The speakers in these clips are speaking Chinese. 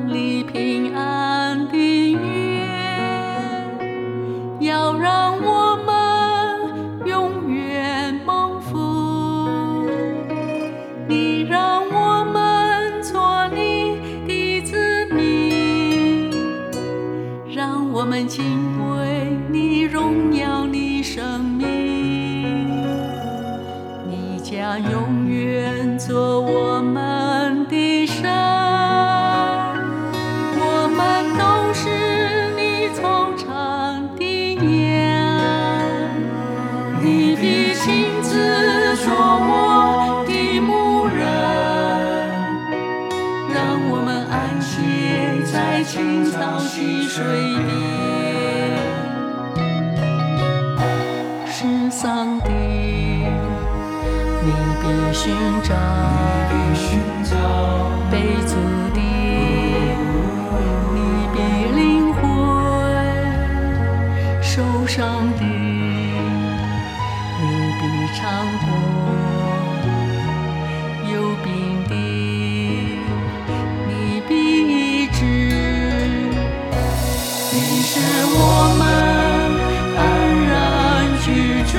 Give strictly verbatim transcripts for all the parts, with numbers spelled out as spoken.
梦里平安的约，要让我们永远蒙福。你让我们做你的子民，让我们敬畏你，荣耀你生命。你将永远做我们的神，我们都是你操场的羊。你必亲自做我的牧人，让我们安歇在青草溪水边。是上帝，你必寻找被阻的，你必领会受伤的，你必尝过有病的，你必医治。你是我们安然居住，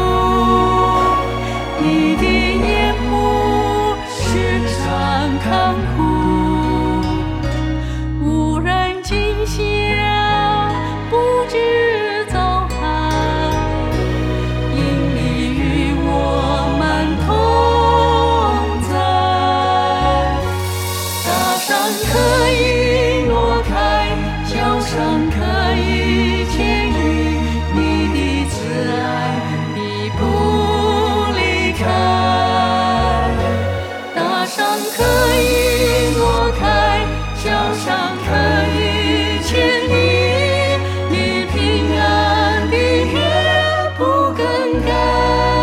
你的眼目时常看顾，无人惊吓，不知遭害，因你与我们同在。大山可以挪开，小山可以迁移，你的慈爱必不离开。大山可以挪开，小山可以迁移，你平安的约不更改。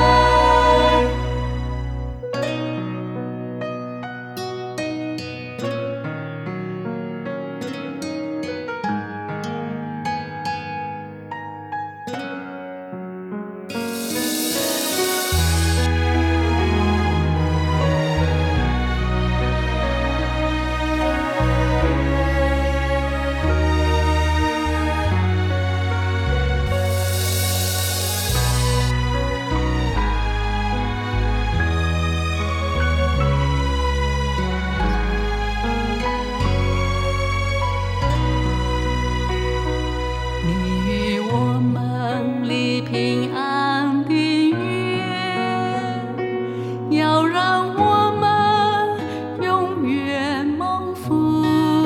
你与我们立平安的约，要让我们永远蒙福。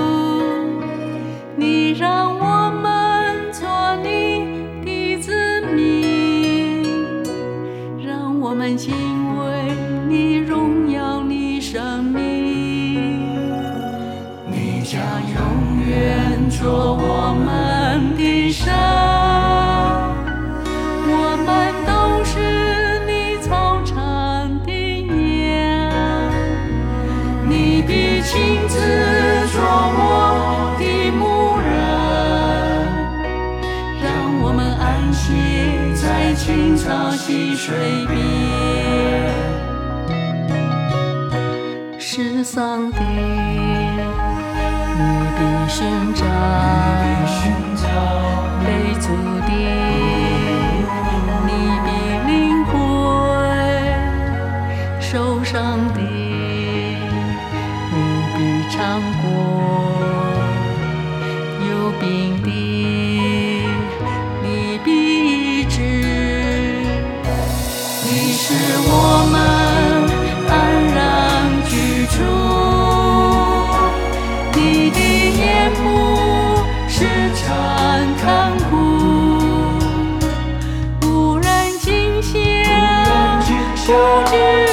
你让我们做你的子民，让我们敬畏你，荣耀你生命。你将永远做我们的神，我们都是你操场的羊。你必亲自做我的牧人，让我们安歇在青草溪水边。是上帝，你必寻找被阻的，你必领会受伤的，你必尝过有病的，你必医治。你是我们安然居住，你的眼目时常看顾，无人惊吓，不知